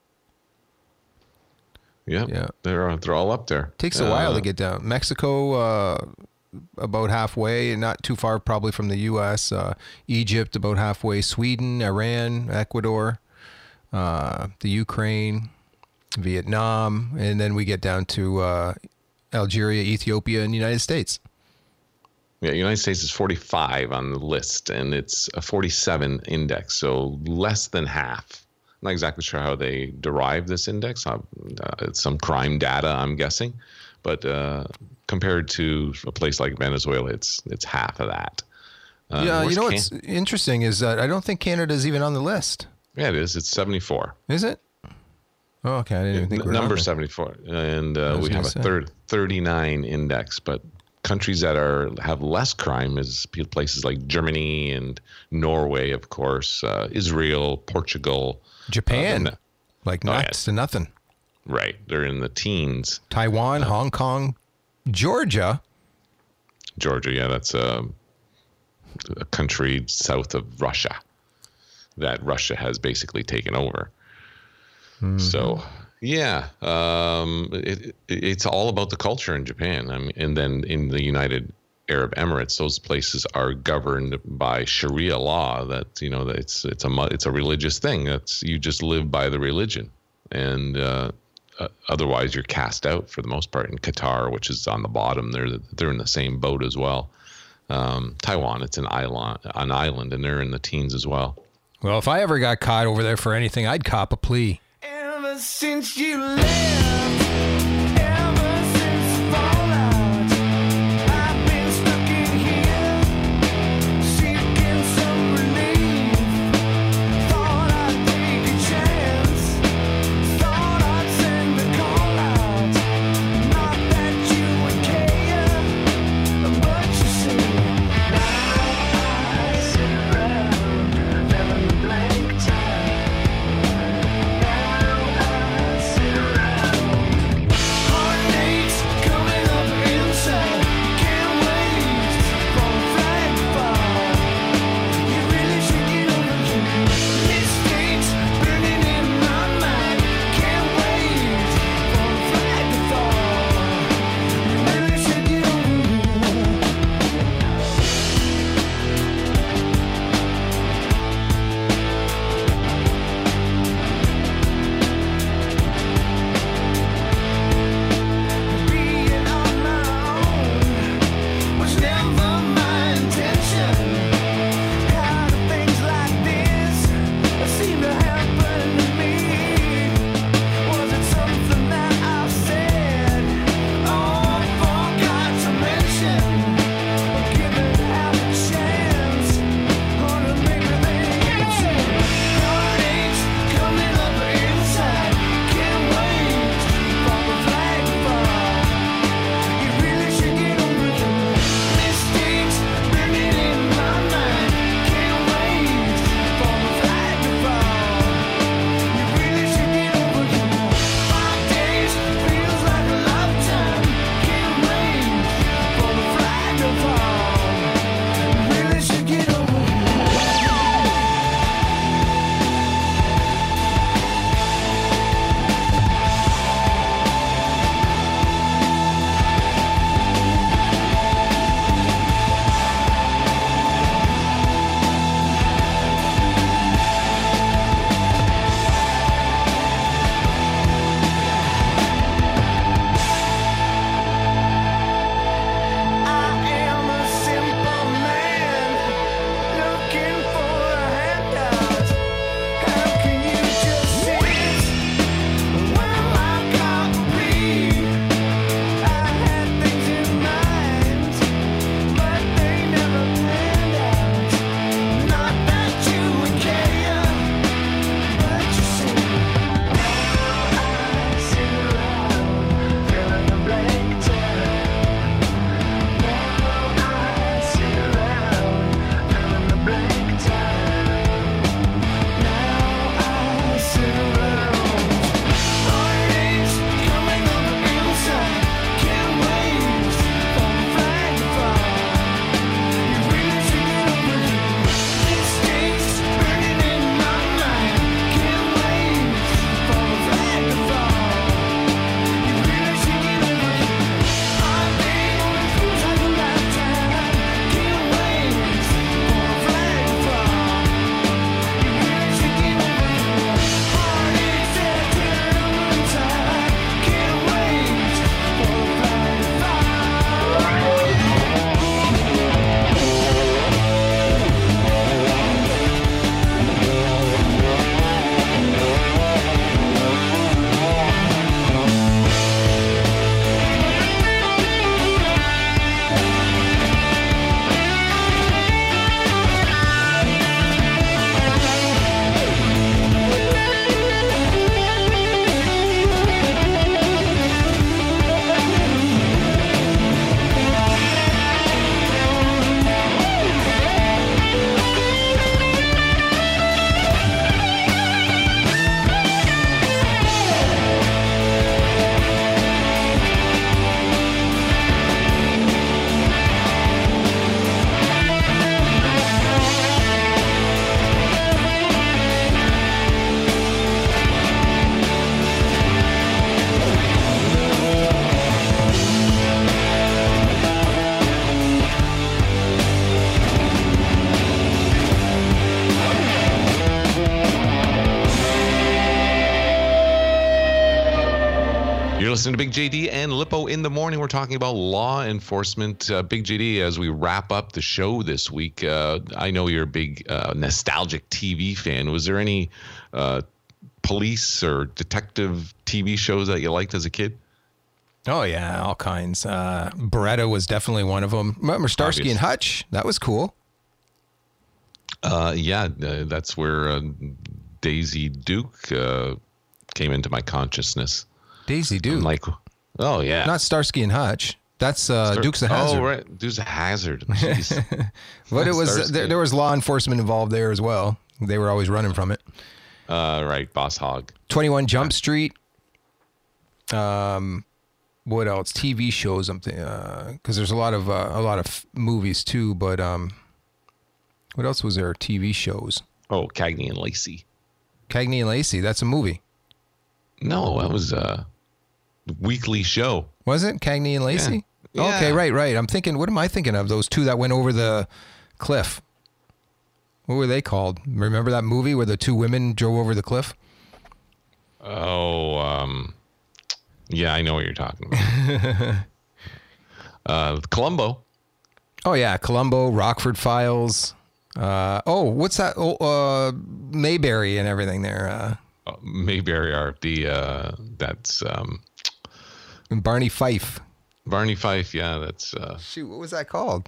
Yeah. Yeah. They're they're all up there. Takes a while Uh, to get down. Mexico, uh, about halfway, not too far probably from the U S. Uh, Egypt, about halfway. Sweden, Iran, Ecuador, uh, the Ukraine, Vietnam, and then we get down to uh, Algeria, Ethiopia, and the United States. Yeah, United States is forty-five on the list, and it's a forty-seven index, so less than half. I'm not exactly sure how they derive this index. Uh, it's some crime data, I'm guessing, but uh, compared to a place like Venezuela, it's it's half of that. Uh, yeah, you where's know Can- what's interesting is that I don't think Canada's even on the list. Yeah, it is. It's seventy-four. Is it? Oh, okay. I didn't even think N- we were on number there. seventy-four, and I uh, was we have gonna a say. third thirty-nine index. But countries that are have less crime is p- places like Germany and Norway, of course, uh, Israel, Portugal, Japan, uh, like Oh, yeah. next to nothing. right? They're in the teens. Taiwan, Hong Kong, Georgia. Georgia, yeah, that's a, a country south of Russia that Russia has basically taken over. So, yeah, um, it, it, it's all about the culture in Japan. I mean, and then in the United Arab Emirates, those places are governed by Sharia law. That you know, that it's it's a mu- it's a religious thing. That's you just live by the religion, and uh, uh, otherwise you're cast out for the most part. In Qatar, which is on the bottom, they're they're in the same boat as well. Um, Taiwan, it's an island, an island, and they're in the teens as well. Well, if I ever got caught over there for anything, I'd cop a plea. Ever since you left, ever since the fallout, I've been stuck in here, seeking some relief. Thought I'd take a chance, thought I'd send a call out. Not that you would care, but you see, I sit around, filling the blank time. I sit around. listening to Big J D and Lippo in the morning. We're talking about law enforcement. Uh, Big J D, as we wrap up the show this week, uh, I know you're a big uh, nostalgic T V fan. Was there any uh, police or detective T V shows that you liked as a kid? Oh, yeah, all kinds. Uh, Beretta was definitely one of them. Remember Starsky Obvious. and Hutch? That was cool. Uh, yeah, uh, that's where uh, Daisy Duke uh, came into my consciousness. Daisy Duke. I'm like, oh, yeah. Not Starsky and Hutch. That's uh, Star- Dukes of Hazzard. Oh, right. Dukes of Hazzard. Jeez. But it was Starsky. there, there was law enforcement involved there as well. They were always running from it. Uh, right, Boss Hogg. twenty-one Jump Street. Um, what else? T V shows. I'm thinking because there's a lot of uh, a lot of f- movies too. But um, what else was there? T V shows. Oh, Cagney and Lacey. Cagney and Lacey. That's a movie. No, that was a weekly show. Was it Cagney and Lacey? Yeah. Okay, Yeah. right, right. I'm thinking. What am I thinking of? Those two that went over the cliff. What were they called? Remember that movie where the two women drove over the cliff? Oh, um, yeah, I know what you're talking about. uh, Columbo. Oh yeah, Columbo, Rockford Files. Uh, oh, what's that? Oh, uh, Mayberry and everything there. Uh, Uh, Mayberry R F D. Uh, that's um, and Barney Fife. Barney Fife. Yeah, that's. Uh, Shoot, what was that called?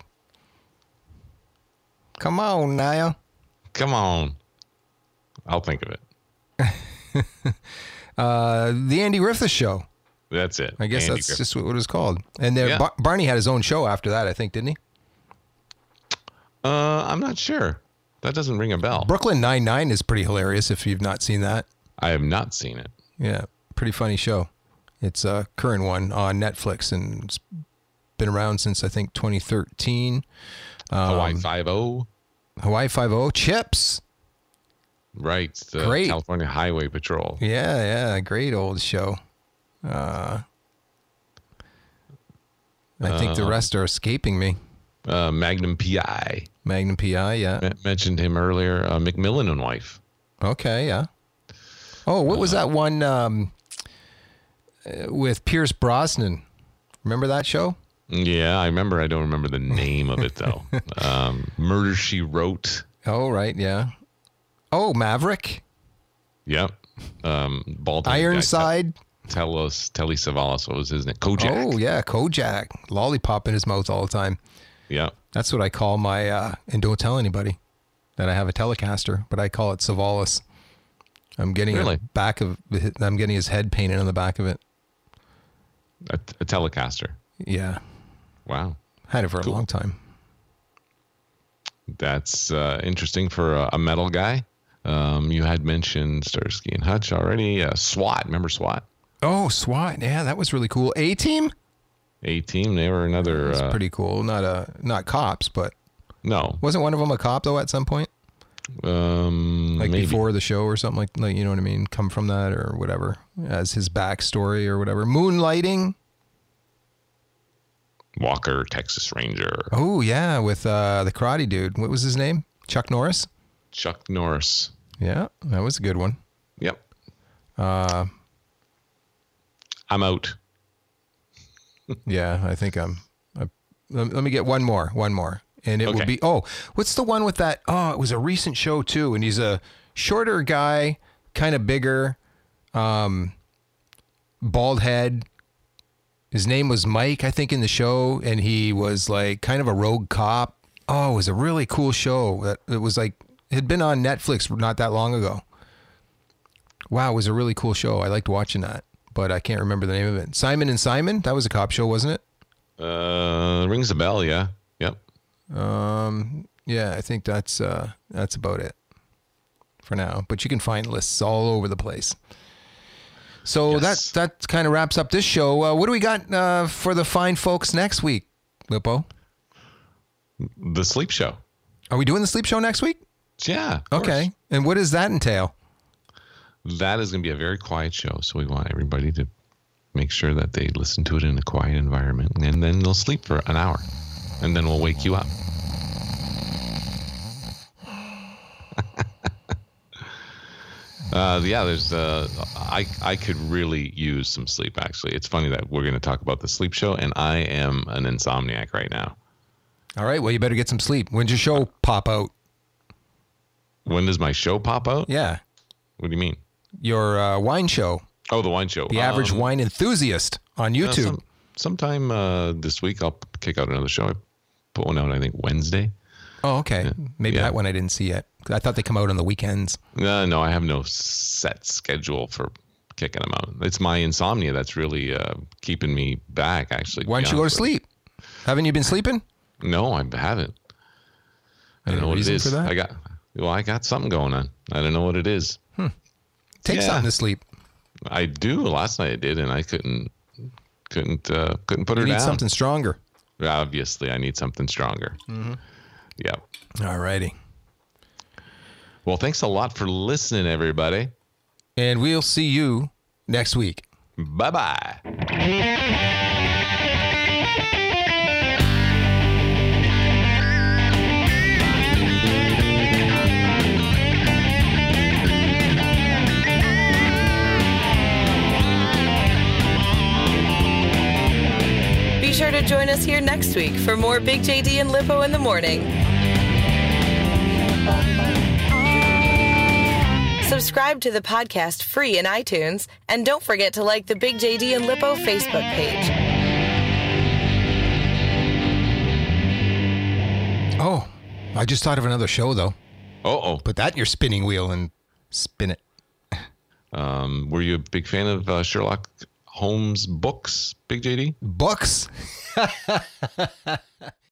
Come on, Naya. come on. I'll think of it. Uh, the Andy Griffith Show. That's it. I guess Andy that's Griffith. just what it was called. And there, Yeah. Bar- Barney had his own show after that, I think, didn't he? Uh, I'm not sure. That doesn't ring a bell. Brooklyn Nine-Nine is pretty hilarious if you've not seen that. I have not seen it. Yeah, pretty funny show. It's a current one on Netflix and it's been around since, I think, twenty thirteen. Um, Hawaii Five-O. Hawaii Five-O. Chips. Right. The Great. California Highway Patrol. Yeah, yeah, great old show. Uh, I think the rest are escaping me. Uh, Magnum P I. Magnum P I, yeah. M- mentioned him earlier. Uh, McMillan and Wife. Okay, yeah. Oh, what was that one um, uh, with Pierce Brosnan? Remember that show? Yeah, I remember. I don't remember the name of it, though. um, Murder, She Wrote. Oh, right, yeah. Oh, Maverick. Yep. Um, Baldwin. Ironside. Tell us, Telly Savalas. What was his name? Kojak. Oh, yeah, Kojak. Lollipop in his mouth all the time. Yep. That's what I call my, uh, and don't tell anybody that I have a Telecaster, but I call it Savalas. I'm getting Really? a back of, I'm getting his head painted on the back of it. A, a Telecaster. Yeah. Wow. Had it for Cool. a long time. That's uh, interesting for a, a metal guy. Um, you had mentioned Starsky and Hutch already. Uh, SWAT. Remember SWAT? Oh, SWAT. Yeah, that was really cool. A-Team? A-Team. They were another. That's Uh, pretty cool. Not a, not cops, but no. wasn't one of them a cop though at some point? Um, Like maybe. before the show or something like, like, you know what I mean? Come from that or whatever as his backstory or whatever. Moonlighting. Walker, Texas Ranger. Oh yeah. With, uh, the karate dude. What was his name? Chuck Norris. Chuck Norris. Yeah. That was a good one. Yep. Uh, I'm out. yeah, I think I'm, I, let, let me get one more, one more. And it will Okay. be, oh, what's the one with that? Oh, it was a recent show too. And he's a shorter guy, kind of bigger, um, bald head. His name was Mike, I think, in the show. And he was like kind of a rogue cop. Oh, it was a really cool show. That it was like, it had been on Netflix not that long ago. Wow, it was a really cool show. I liked watching that, but I can't remember the name of it. Simon and Simon? That was a cop show, wasn't it? Uh, rings a bell. Yeah. Yep. Um, yeah, I think that's uh, that's about it for now. But you can find lists all over the place. So Yes. that that kind of wraps up this show. Uh, what do we got uh, for the fine folks next week, Lippo? The Sleep Show. Are we doing the sleep show next week? Yeah. of course. Okay. And what does that entail? That is going to be a very quiet show. So we want everybody to make sure that they listen to it in a quiet environment, and then they'll sleep for an hour, and then we'll wake you up. uh, Uh, yeah, there's. Uh, I I could really use some sleep. Actually, it's funny that we're going to talk about the sleep show, and I am an insomniac right now. All right. Well, you better get some sleep. When's your show pop out? When does my show pop out? Yeah. What do you mean? Your uh, wine show. Oh, the wine show. The Average um, Wine Enthusiast on YouTube. Uh, some, sometime uh, this week, I'll kick out another show. I put one out, I think, Wednesday. Oh, okay. Yeah. Maybe Yeah. that one I didn't see yet. I thought they come out on the weekends. No, no, I have no set schedule for kicking them out. It's my insomnia that's really uh, keeping me back, actually. Why don't you go to sleep? Haven't you been sleeping? No, I haven't. I don't Any know what it reason is. for that? I got well, I got something going on. I don't know what it is. Take Yeah. something to sleep. I do. Last night I did, and I couldn't couldn't uh, couldn't put her You need down. something stronger. Obviously, I need something stronger. Mm-hmm. Yeah. All righty. Well, thanks a lot for listening, everybody. And we'll see you next week. Bye bye. Be sure to join us here next week for more Big J D and Lippo in the morning. Subscribe to the podcast free in iTunes, and don't forget to like the Big J D and Lippo Facebook page. Oh, I just thought of another show, though. Uh-oh. Put that in your spinning wheel and spin it. Um, were you a big fan of uh, Sherlock Holmes books, Big J D? Books?